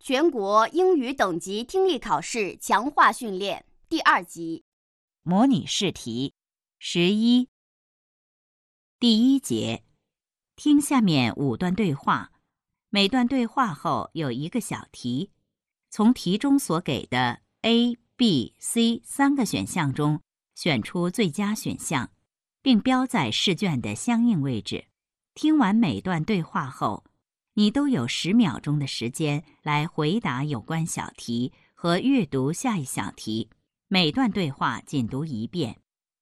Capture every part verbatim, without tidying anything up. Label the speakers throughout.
Speaker 1: 全国英语等级听力考试强化训练第二集
Speaker 2: 模拟试题十一第一节，听下面五段对话，每段对话后有一个小题，从题中所给的 A、B、C 三个选项中选出最佳选项，并标在试卷的相应位置。听完每段对话后，你都有十秒钟的时间来回答有关小题和阅读下一小题。每段对话仅读一遍。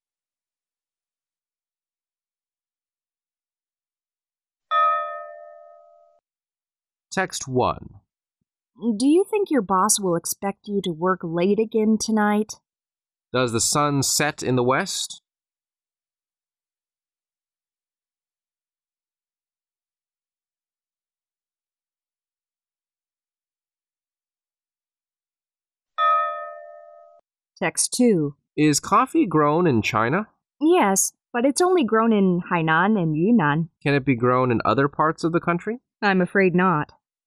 Speaker 3: Text one.
Speaker 4: Do you think your boss will expect you to work late again tonight?
Speaker 3: Does the sun set in the west?
Speaker 4: Text two.
Speaker 3: Is coffee grown in China?
Speaker 4: Yes, but it's only grown in Hainan and Yunnan.
Speaker 3: Can it be grown in other parts of the country?
Speaker 4: I'm afraid not.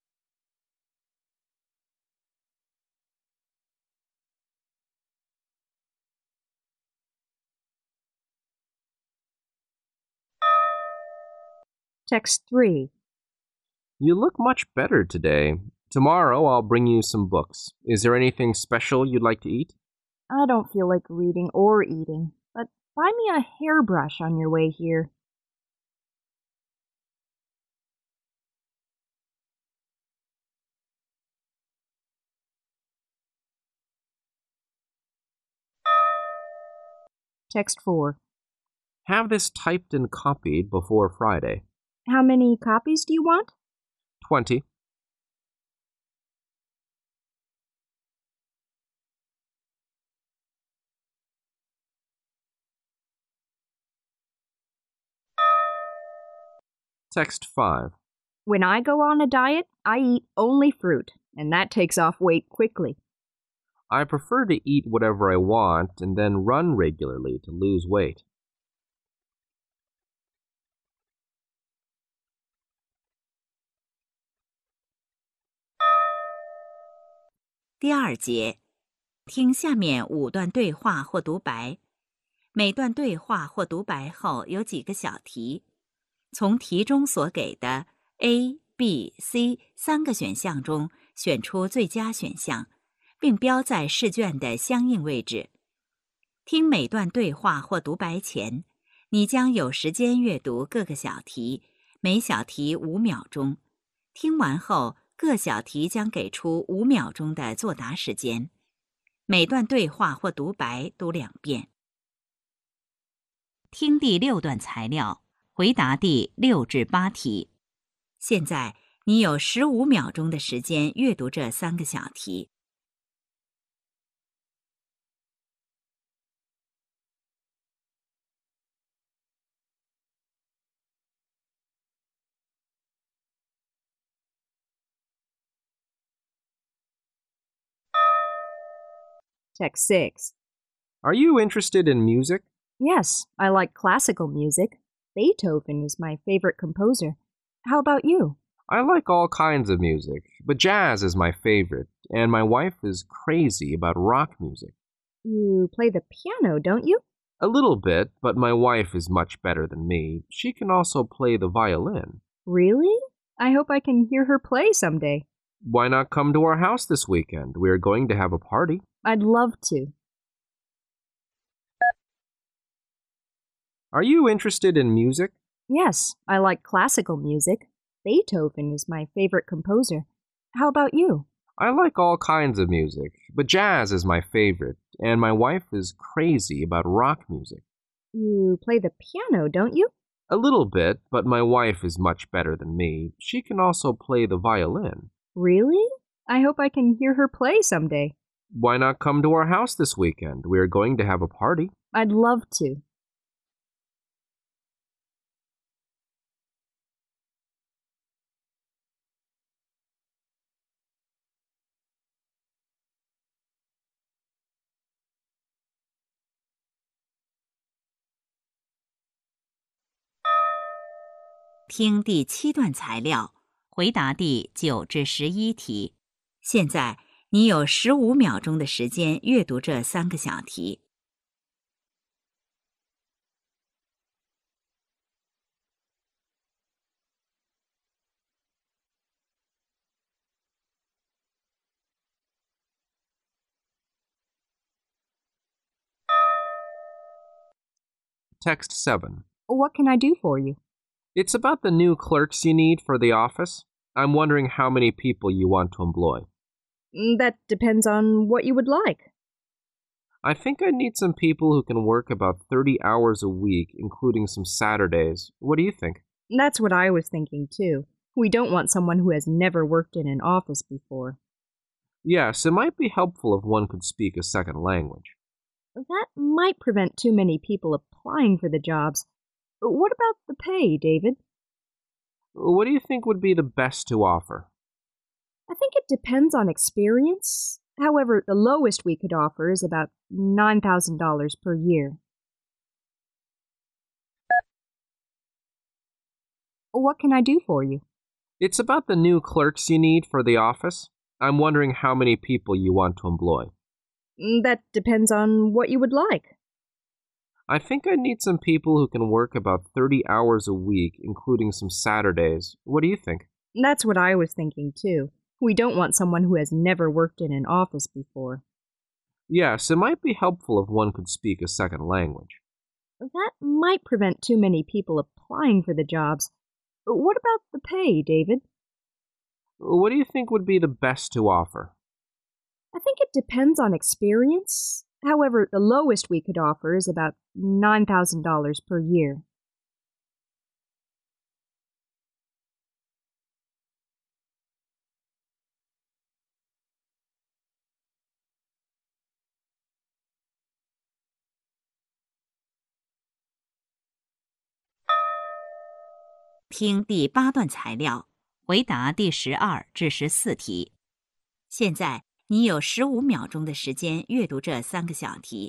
Speaker 4: Text three.
Speaker 3: You look much better today. Tomorrow I'll bring you some books. Is there anything special you'd like to eat?
Speaker 4: I don't feel like reading or eating, but buy me a hairbrush on your way here. Text four.
Speaker 3: Have this typed and copied before Friday.
Speaker 4: How many copies do you want?
Speaker 3: Twenty. Text five.
Speaker 4: When I go on a diet, I eat only fruit, and that takes off weight quickly.
Speaker 3: I prefer to eat whatever I want and then run regularly to lose weight.
Speaker 2: 第二节，听下面五段对话或独白。每段对话或独白后有几个小题，从题中所给的 A、B、C 三个选项中选出最佳选项，并标在试卷的相应位置。听每段对话或独白前，你将有时间阅读各个小题，每小题五秒钟。听完后，各小题将给出五秒钟的作答时间。每段对话或独白读两遍。听第六段材料，回答第六至八题。现在你有十五秒钟的时间阅读这三个小题。
Speaker 4: Text six.
Speaker 3: Are you interested in music?
Speaker 4: Yes, I like classical music. Beethoven is my favorite composer. How about you?
Speaker 3: I like all kinds of music, but jazz is my favorite, and my wife is crazy about rock music.
Speaker 4: You play the piano, don't you?
Speaker 3: A little bit, but my wife is much better than me. She can also play the violin.
Speaker 4: Really? I hope I can hear her play someday.
Speaker 3: Why not come to our house this weekend? We are going to have a party.
Speaker 4: I'd love to.
Speaker 3: Are you interested in music?
Speaker 4: Yes, I like classical music. Beethoven is my favorite composer. How about you?
Speaker 3: I like all kinds of music, but jazz is my favorite, and my wife is crazy about rock music.
Speaker 4: You play the piano, don't you?
Speaker 3: A little bit, but my wife is much better than me. She can also play the violin.
Speaker 4: Really? I hope I can hear her play someday.
Speaker 3: Why not come to our house this weekend? We are going to have a party.
Speaker 4: I'd love to.
Speaker 2: 听第七段材料，回答第九至十一题。 现在你有十五秒钟的时间阅读这三个小题。
Speaker 3: Text seven.
Speaker 4: What can I do for you?
Speaker 3: It's about the new clerks you need for the office. I'm wondering how many people you want to employ.
Speaker 4: Mm, That depends on what you would like.
Speaker 3: I think I need some people who can work about thirty hours a week, including some Saturdays. What do you think?
Speaker 4: That's what I was thinking, too. We don't want someone who has never worked in an office before.
Speaker 3: Yes, it might be helpful if one could speak a second language.
Speaker 4: That might prevent too many people applying for the jobs. What about the pay, David?
Speaker 3: What do you think would be the best to offer?
Speaker 4: I think it depends on experience. However, the lowest we could offer is about nine thousand dollars per year. What can I do for you?
Speaker 3: It's about the new clerks you need for the office. I'm wondering how many people you want to employ.
Speaker 4: Mm, That depends on what you would like.
Speaker 3: I think I need some people who can work about thirty hours a week, including some Saturdays. What do you think?
Speaker 4: That's what I was thinking, too. We don't want someone who has never worked in an office before.
Speaker 3: Yes, it might be helpful if one could speak a second language.
Speaker 4: That might prevent too many people applying for the jobs. What about the pay, David?
Speaker 3: What do you think would be the best to offer?
Speaker 4: I think it depends on experience. However, the lowest we could offer is about nine thousand dollars per year.
Speaker 2: “听第八段材料，回答第十二至十四题。现在你有十五秒钟的时间阅读这三个小题。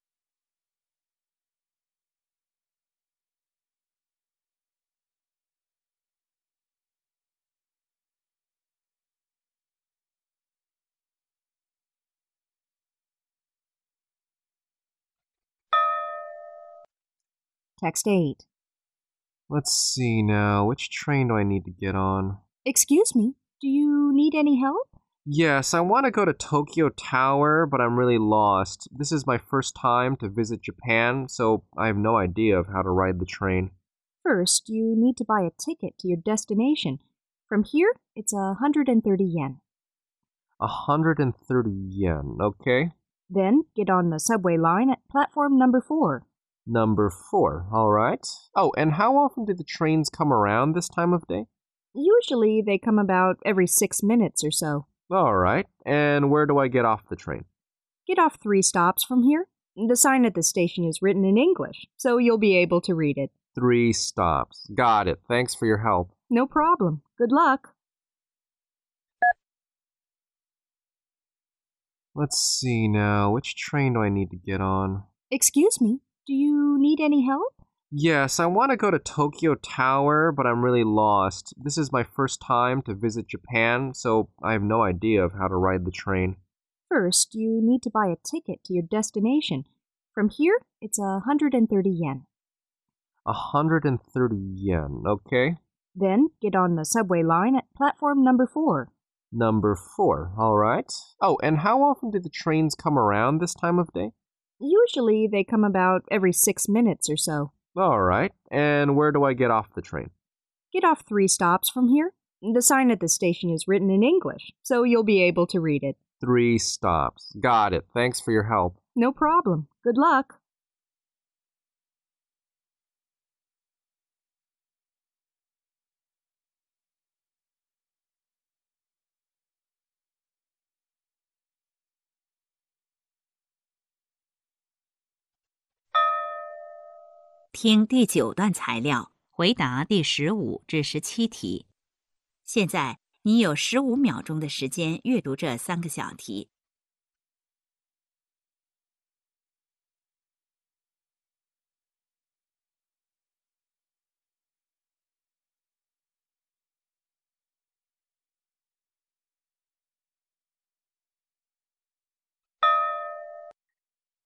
Speaker 4: Text eight.
Speaker 3: Let's see now. Which train do I need to get on?
Speaker 4: Excuse me, do you need any help?
Speaker 3: Yes, I want to go to Tokyo Tower, but I'm really lost. This is my first time to visit Japan, so I have no idea of how to ride the train.
Speaker 4: First, you need to buy a ticket to your destination. From here, it's a hundred and thirty yen.
Speaker 3: one hundred thirty yen, okay?
Speaker 4: Then get on the subway line at platform number four.
Speaker 3: Number four, all right. Oh, and how often do the trains come around this time of day?
Speaker 4: Usually they come about every six minutes or so.
Speaker 3: All right. And where do I get off the train?
Speaker 4: Get off three stops from here. The sign at the station is written in English, so you'll be able to read it.
Speaker 3: Three stops. Got it. Thanks for your help.
Speaker 4: No problem. Good luck.
Speaker 3: Let's see now. Which train do I need to get on?
Speaker 4: Excuse me, do you need any help?
Speaker 3: Yes, I want to go to Tokyo Tower, but I'm really lost. This is my first time to visit Japan, so I have no idea of how to ride the train.
Speaker 4: First, you need to buy a ticket to your destination. From here, it's a hundred and thirty yen.
Speaker 3: one hundred thirty yen, okay?
Speaker 4: Then get on the subway line at platform number four.
Speaker 3: Number four, all right. Oh, and how often do the trains come around this time of day?
Speaker 4: Usually they come about every six minutes or so.
Speaker 3: All right. And where do I get off the train?
Speaker 4: Get off three stops from here. The sign at the station is written in English, so you'll be able to read it.
Speaker 3: Three stops. Got it. Thanks for your help.
Speaker 4: No problem. Good luck.
Speaker 2: “听第九段材料，回答第十五至十七题。现在你有十五秒钟的时间阅读这三个小题。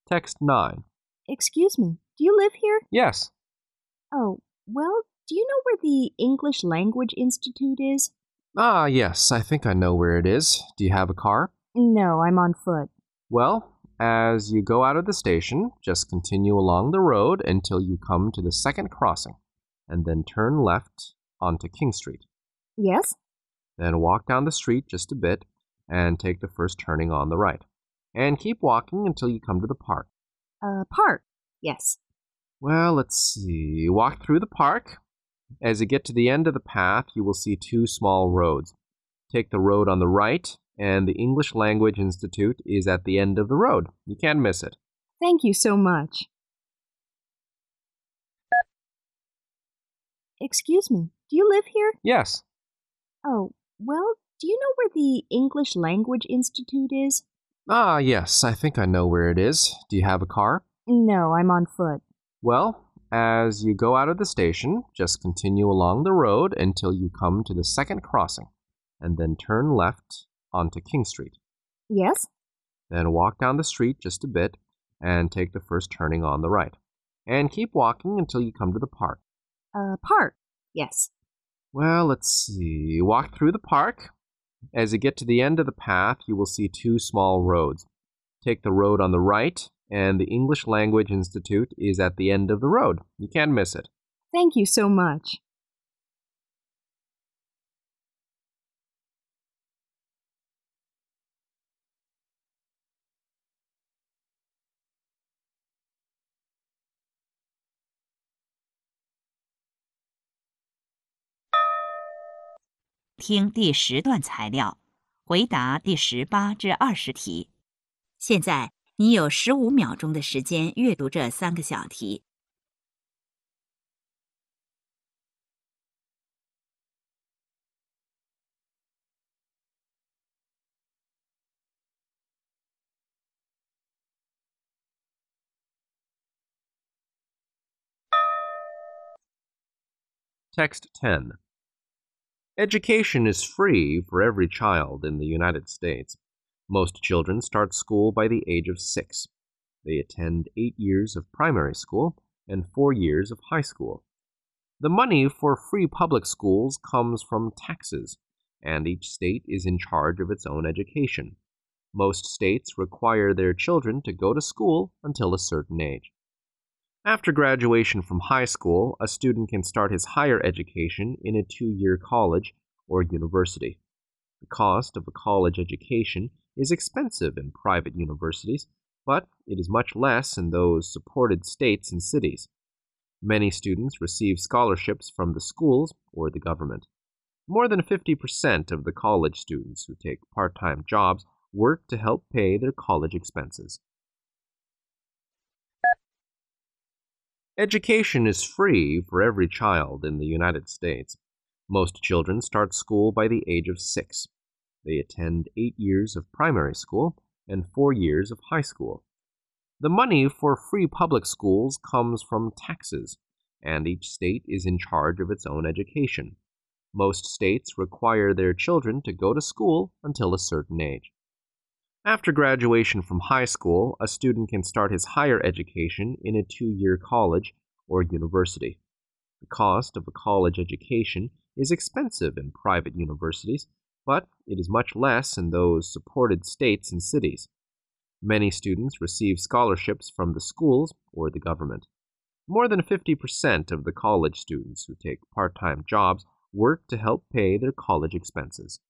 Speaker 3: Text nine.
Speaker 4: Excuse me, do you live here?
Speaker 3: Yes.
Speaker 4: Oh, well, do you know where the English Language Institute is?
Speaker 3: Ah, yes, I think I know where it is. Do you have a car?
Speaker 4: No, I'm on foot.
Speaker 3: Well, as you go out of the station, just continue along the road until you come to the second crossing, and then turn left onto King Street.
Speaker 4: Yes?
Speaker 3: Then walk down the street just a bit and take the first turning on the right. And keep walking until you come to the park.
Speaker 4: Uh, park. Yes.
Speaker 3: Well, let's see. Walk through the park. As you get to the end of the path, you will see two small roads. Take the road on the right, and the English Language Institute is at the end of the road. You can't miss it.
Speaker 4: Thank you so much. Excuse me, do you live here?
Speaker 3: Yes.
Speaker 4: Oh, well, do you know where the English Language Institute is?
Speaker 3: Ah, yes, I think I know where it is. Do you have a car?
Speaker 4: No, I'm on foot.
Speaker 3: Well, as you go out of the station, just continue along the road until you come to the second crossing, and then turn left onto King Street.
Speaker 4: Yes?
Speaker 3: Then walk down the street just a bit and take the first turning on the right. And keep walking until you come to the park.
Speaker 4: Uh, park. Yes.
Speaker 3: Well, let's see. Walk through the park. As you get to the end of the path, you will see two small roads. Take the road on the right, and the English Language Institute is at the end of the road. You can't miss it.
Speaker 4: Thank you so much.
Speaker 2: 听第十段材料，回答第十八至二十题。现在你有十五秒钟的时间阅读这三个小题。
Speaker 3: Text ten. Education is free for every child in the United States. Most children start school by the age of six. They attend eight years of primary school and four years of high school. The money for free public schools comes from taxes, and each state is in charge of its own education. Most states require their children to go to school until a certain age. After graduation from high school, a student can start his higher education in a two-year college or university. The cost of a college education is expensive in private universities, but it is much less in those supported states and cities. Many students receive scholarships from the schools or the government. More than fifty percent of the college students who take part-time jobs work to help pay their college expenses. Education is free for every child in the United States. Most children start school by the age of six. They attend eight years of primary school and four years of high school. The money for free public schools comes from taxes, and each state is in charge of its own education. Most states require their children to go to school until a certain age. After graduation from high school, a student can start his higher education in a two-year college or university. The cost of a college education is expensive in private universities, but it is much less in those supported states and cities. Many students receive scholarships from the schools or the government. More than fifty percent of the college students who take part-time jobs work to help pay their college expenses.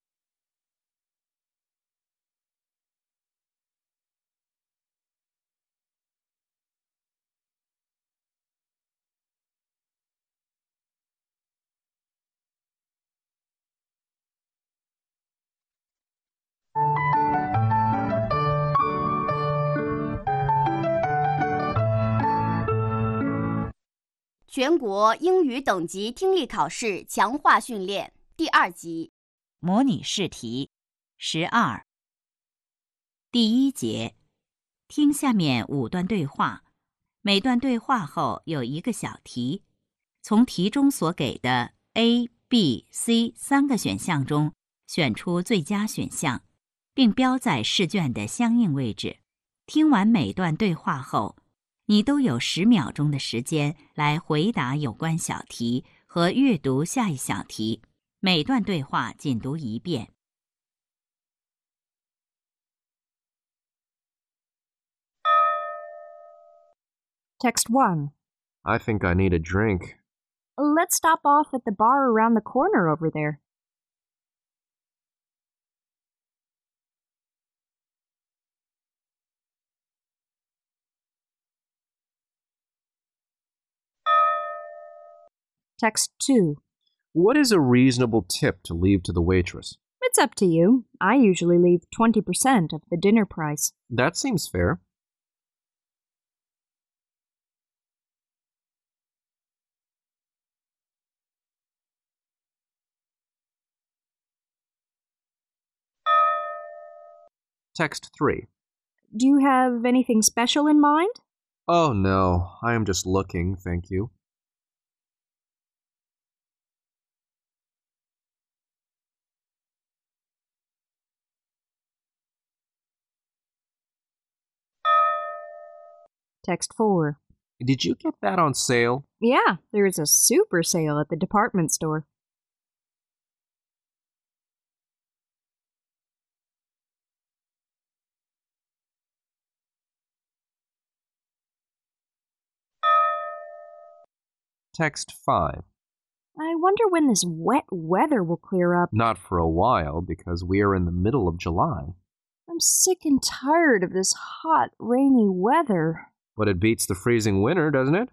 Speaker 1: 《全国英语等级听力考试强化训练》第二集。
Speaker 2: 模拟试题十二。第一节，听下面五段对话，每段对话后有一个小题，从题中所给的 A、B、C 三个选项中选出最佳选项，并标在试卷的相应位置。 听完每段对话后，你都有十秒钟的时间来回答有关小题和阅读下一小题。每段对话仅读一遍。
Speaker 4: Text one.
Speaker 3: I think I need a drink.
Speaker 4: Let's stop off at the bar around the corner over there. Text two.
Speaker 3: What is a reasonable tip to leave to the waitress?
Speaker 4: It's up to you. I usually leave twenty percent of the dinner price.
Speaker 3: That seems fair. Text three.
Speaker 4: Do you have anything special in mind?
Speaker 3: Oh no, I am just looking, thank you.
Speaker 4: Text four.
Speaker 3: Did you get that on sale?
Speaker 4: Yeah, there is a super sale at the department store.
Speaker 3: Text five.
Speaker 4: I wonder when this wet weather will clear up.
Speaker 3: Not for a while, because we are in the middle of July.
Speaker 4: I'm sick and tired of this hot, rainy weather.
Speaker 3: But it beats the freezing winter, doesn't it?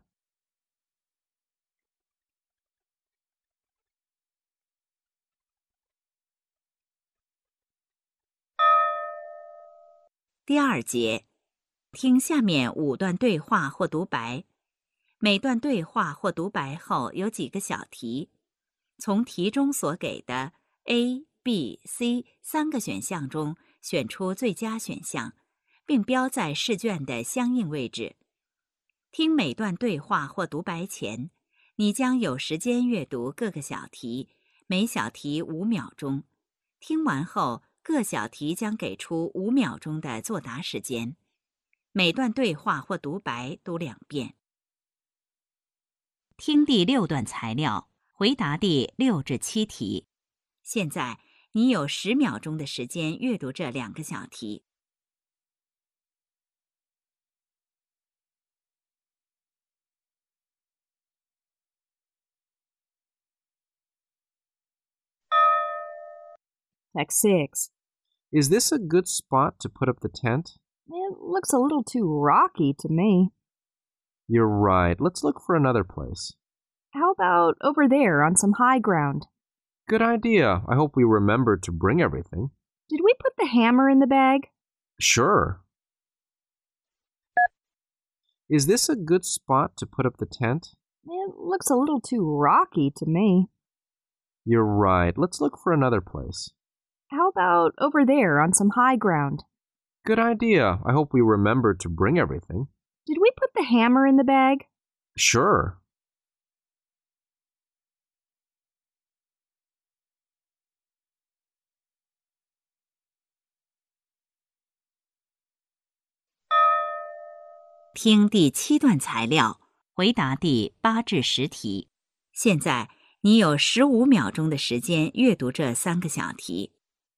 Speaker 2: "第二节，听下面五段对话或独白。每段对话或独白后有几个小题，从题中所给的 A、B、C 三个选项中选出最佳选项，并标在试卷的相应位置。听每段对话或独白前，你将有时间阅读各个小题，每小题五秒钟。听完后，各小题将给出五秒钟的作答时间。每段对话或独白读两遍。听第六段材料，回答第六至七题。现在你有十秒钟的时间阅读这两个小题。
Speaker 4: Text six.
Speaker 3: Is this a good spot to put up the tent?
Speaker 4: It looks a little too rocky to me.
Speaker 3: You're right. Let's look for another place.
Speaker 4: How about over there on some high ground?
Speaker 3: Good idea. I hope we remember to bring everything.
Speaker 4: Did we put the hammer in the bag?
Speaker 3: Sure. Is this a good spot to put up the tent?
Speaker 4: It looks a little too rocky to me.
Speaker 3: You're right. Let's look for another place.
Speaker 4: How about over there on some high ground?
Speaker 3: Good idea. I hope we remember to bring everything.
Speaker 4: Did we put the hammer in the bag?
Speaker 3: Sure.
Speaker 2: "听第七段材料，回答第八至十题。现在你有十五秒钟的时间阅读这三个小题。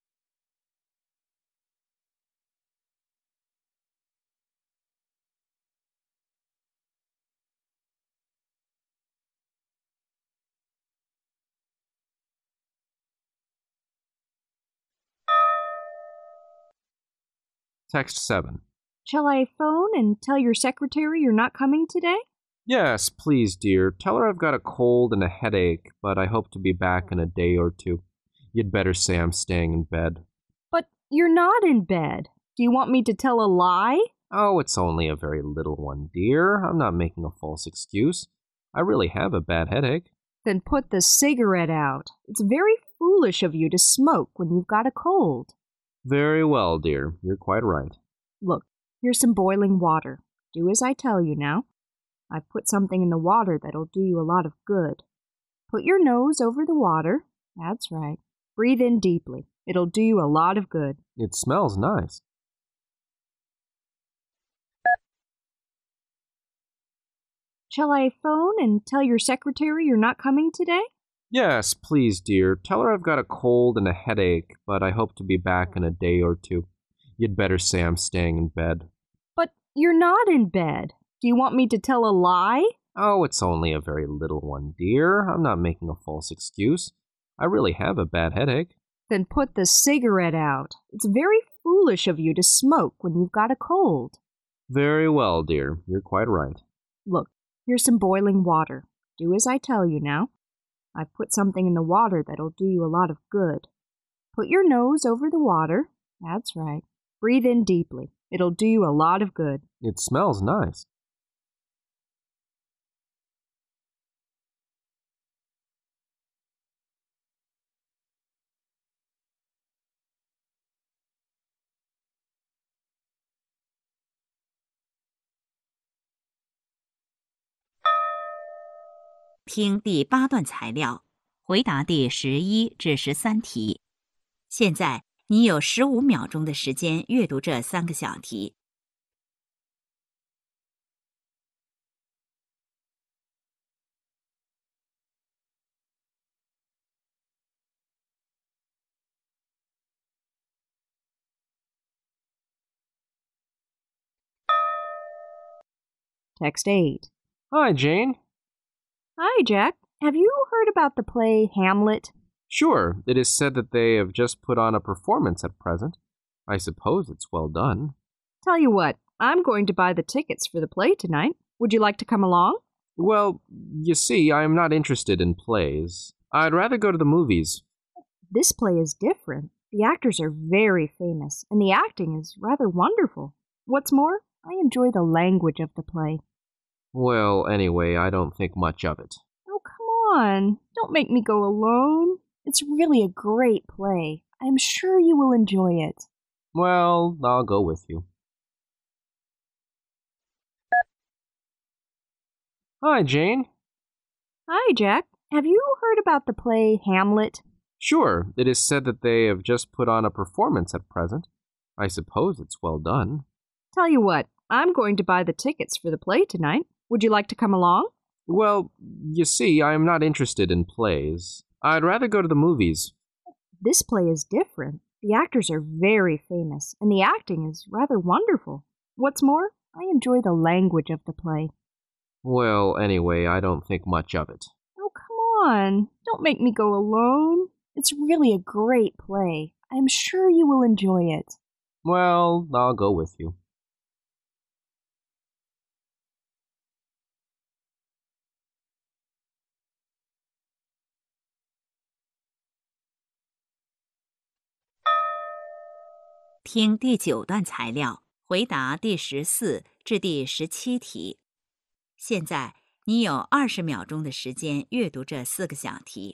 Speaker 3: Text seven.
Speaker 4: Shall I phone and tell your secretary you're not coming today?
Speaker 3: Yes, please, dear. Tell her I've got a cold and a headache, but I hope to be back in a day or two. You'd better say I'm staying in bed.
Speaker 4: But you're not in bed. Do you want me to tell a lie?
Speaker 3: Oh, it's only a very little one, dear. I'm not making a false excuse. I really have a bad headache.
Speaker 4: Then put the cigarette out. It's very foolish of you to smoke when you've got a cold.
Speaker 3: Very well, dear. You're quite right.
Speaker 4: Look, here's some boiling water. Do as I tell you now. I've put something in the water that'll do you a lot of good. Put your nose over the water. That's right. Breathe in deeply. It'll do you a lot of good.
Speaker 3: It smells nice.
Speaker 4: Shall I phone and tell your secretary you're not coming today?
Speaker 3: Yes, please, dear. Tell her I've got a cold and a headache, but I hope to be back in a day or two. You'd better say I'm staying in bed.
Speaker 4: But you're not in bed. Do you want me to tell a lie?
Speaker 3: Oh, it's only a very little one, dear. I'm not making a false excuse. I really have a bad headache.
Speaker 4: Then put the cigarette out. It's very foolish of you to smoke when you've got a cold.
Speaker 3: Very well, dear. You're quite right.
Speaker 4: Look, here's some boiling water. Do as I tell you now. I've put something in the water that'll do you a lot of good. Put your nose over the water. That's right. Breathe in deeply. It'll do you a lot of good.
Speaker 3: It smells nice.
Speaker 2: “听第八段材料，回答第十一至十三题。现在你有十五秒钟的时间阅读这三个小题。
Speaker 4: Text eight.
Speaker 3: Hi, Jane.
Speaker 4: Hi, Jack. Have you heard about the play Hamlet?
Speaker 3: Sure, it is said that they have just put on a performance at present. I suppose it's well done.
Speaker 4: Tell you what, I'm going to buy the tickets for the play tonight. Would you like to come along?
Speaker 3: Well, you see, I am not interested in plays. I'd rather go to the movies.
Speaker 4: This play is different. The actors are very famous, and the acting is rather wonderful. What's more, I enjoy the language of the play.
Speaker 3: Well, anyway, I don't think much of it.
Speaker 4: Oh, come on. Don't make me go alone. It's really a great play. I'm sure you will enjoy it.
Speaker 3: Well, I'll go with you. Hi, Jane.
Speaker 4: Hi, Jack. Have you heard about the play Hamlet?
Speaker 3: Sure, it is said that they have just put on a performance at present. I suppose it's well done.
Speaker 4: Tell you what, I'm going to buy the tickets for the play tonight. Would you like to come along?
Speaker 3: Well, you see, I am not interested in plays. I'd rather go to the movies.
Speaker 4: This play is different. The actors are very famous, and the acting is rather wonderful. What's more, I enjoy the language of the play.
Speaker 3: Well, anyway, I don't think much of it.
Speaker 4: Oh, come on. Don't make me go alone. It's really a great play. I'm sure you will enjoy it.
Speaker 3: Well, I'll go with you.
Speaker 2: “听第九段材料，回答第十四至第十七题。现在你有二十秒钟的时间阅读这四个小题。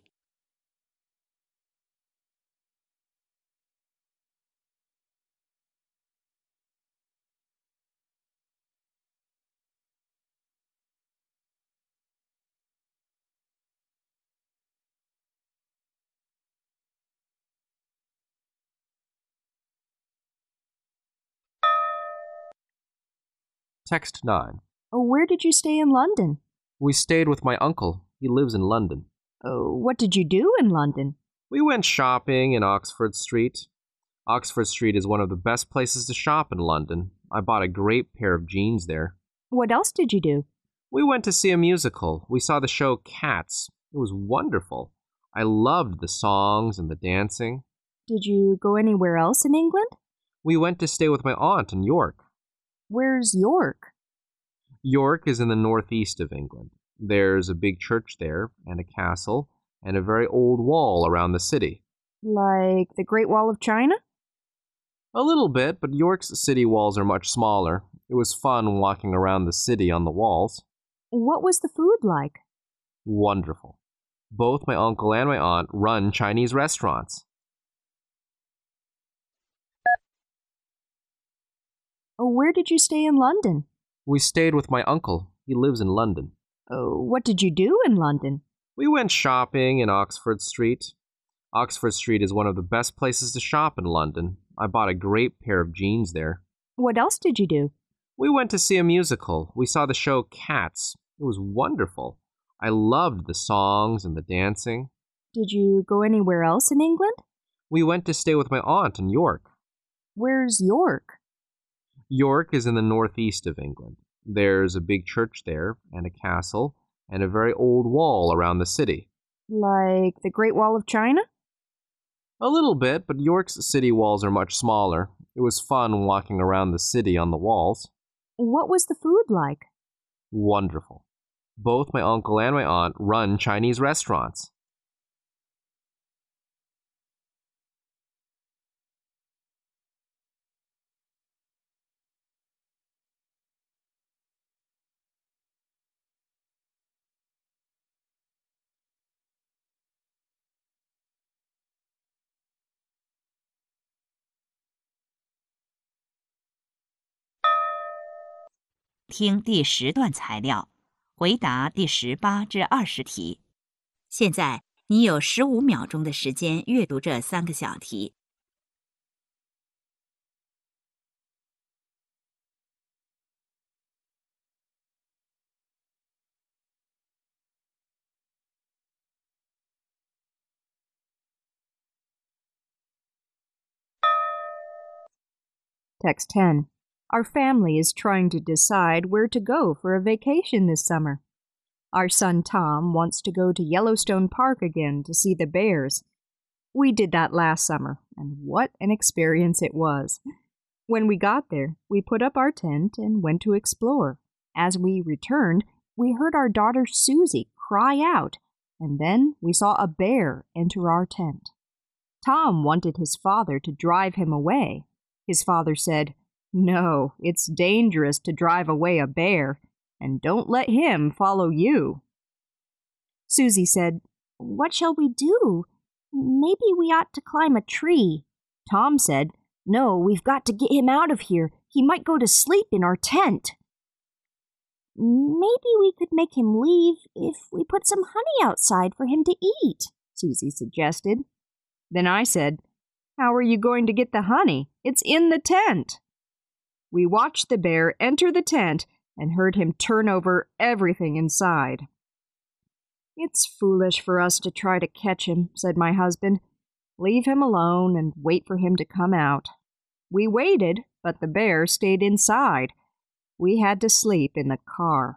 Speaker 3: Text nine.
Speaker 4: Oh, where did you stay in London?
Speaker 3: We stayed with my uncle. He lives in London.
Speaker 4: Oh, what did you do in London?
Speaker 3: We went shopping in Oxford Street. Oxford Street is one of the best places to shop in London. I bought a great pair of jeans there.
Speaker 4: What else did you do?
Speaker 3: We went to see a musical. We saw the show Cats. It was wonderful. I loved the songs and the dancing.
Speaker 4: Did you go anywhere else in England?
Speaker 3: We went to stay with my aunt in York.
Speaker 4: Where's York?
Speaker 3: York is in the northeast of England. There's a big church there, and a castle, and a very old wall around the city.
Speaker 4: Like the Great Wall of China?
Speaker 3: A little bit, but York's city walls are much smaller. It was fun walking around the city on the walls.
Speaker 4: What was the food like?
Speaker 3: Wonderful. Both my uncle and my aunt run Chinese restaurants.
Speaker 4: Oh, where did you stay in London?
Speaker 3: We stayed with my uncle. He lives in London.
Speaker 4: Oh, what did you do in London?
Speaker 3: We went shopping in Oxford Street. Oxford Street is one of the best places to shop in London. I bought a great pair of jeans there.
Speaker 4: What else did you do?
Speaker 3: We went to see a musical. We saw the show Cats. It was wonderful. I loved the songs and the dancing.
Speaker 4: Did you go anywhere else in England?
Speaker 3: We went to stay with my aunt in York.
Speaker 4: Where's York?
Speaker 3: York is in the northeast of England. There's a big church there, and a castle, and a very old wall around the city.
Speaker 4: Like the Great Wall of China?
Speaker 3: A little bit, but York's city walls are much smaller. It was fun walking around the city on the walls.
Speaker 4: What was the food like?
Speaker 3: Wonderful. Both my uncle and my aunt run Chinese restaurants.
Speaker 2: 听第十段材料，回答第十八至二十题。现在你有十五秒钟的时间阅读这三个小题。
Speaker 4: Text ten. Our family is trying to decide where to go for a vacation this summer. Our son Tom wants to go to Yellowstone Park again to see the bears. We did that last summer, and what an experience it was. When we got there, we put up our tent and went to explore. As we returned, we heard our daughter Susie cry out, and then we saw a bear enter our tent. Tom wanted his father to drive him away. His father said, "No, it's dangerous to drive away a bear, and don't let him follow you." Susie said, "What shall we do? Maybe we ought to climb a tree." Tom said, "No, we've got to get him out of here. He might go to sleep in our tent." "Maybe we could make him leave if we put some honey outside for him to eat," Susie suggested. Then I said, "How are you going to get the honey? It's in the tent." We watched the bear enter the tent and heard him turn over everything inside. "It's foolish for us to try to catch him," said my husband. "Leave him alone and wait for him to come out." We waited, but the bear stayed inside. We had to sleep in the car.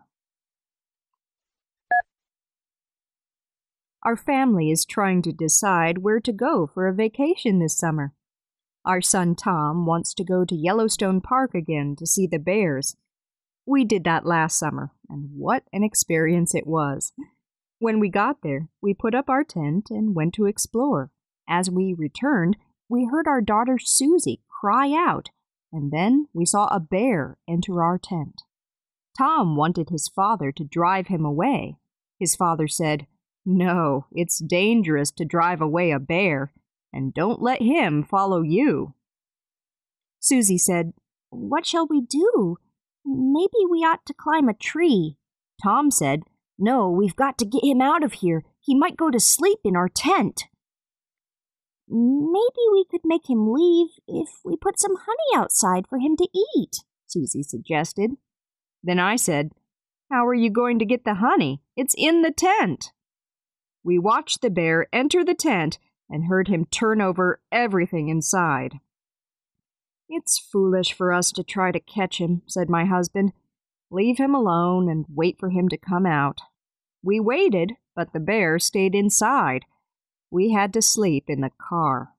Speaker 4: Our family is trying to decide where to go for a vacation this summer. Our son Tom wants to go to Yellowstone Park again to see the bears. We did that last summer, and what an experience it was. When we got there, we put up our tent and went to explore. As we returned, we heard our daughter Susie cry out, and then we saw a bear enter our tent. Tom wanted his father to drive him away. His father said, "No, it's dangerous to drive away a bear, and don't let him follow you." Susie said, "What shall we do? Maybe we ought to climb a tree." Tom said, "No, we've got to get him out of here. He might go to sleep in our tent." "Maybe we could make him leave if we put some honey outside for him to eat," Susie suggested. Then I said, "How are you going to get the honey? It's in the tent." We watched the bear enter the tent and heard him turn over everything inside. "It's foolish for us to try to catch him," said my husband. "Leave him alone and wait for him to come out." We waited, but the bear stayed inside. We had to sleep in the car.